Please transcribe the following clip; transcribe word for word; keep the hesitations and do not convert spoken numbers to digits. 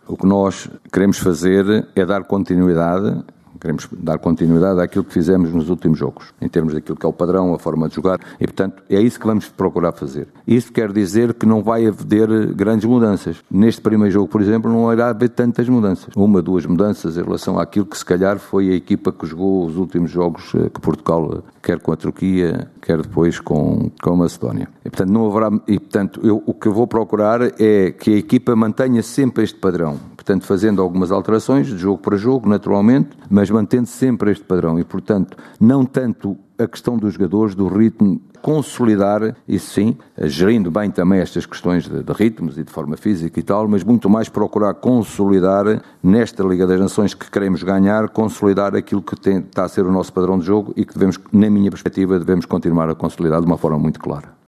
O que nós queremos fazer é dar continuidade Queremos dar continuidade àquilo que fizemos nos últimos jogos, em termos daquilo que é o padrão, a forma de jogar, e, portanto, é isso que vamos procurar fazer. Isso quer dizer que não vai haver grandes mudanças. Neste primeiro jogo, por exemplo, não irá haver tantas mudanças. Uma, duas mudanças em relação àquilo que, se calhar, foi a equipa que jogou os últimos jogos que Portugal, quer com a Turquia, quer depois com, com a Macedónia. E, portanto, não haverá, e, portanto eu, o que eu vou procurar é que a equipa mantenha sempre este padrão. Portanto, fazendo algumas alterações de jogo para jogo, naturalmente, mas mantendo sempre este padrão. E, portanto, não tanto a questão dos jogadores, do ritmo, consolidar, isso sim, gerindo bem também estas questões de, de ritmos e de forma física e tal, mas muito mais procurar consolidar nesta Liga das Nações que queremos ganhar, consolidar aquilo que tem, está a ser o nosso padrão de jogo e que devemos, na minha perspectiva, devemos continuar a consolidar de uma forma muito clara.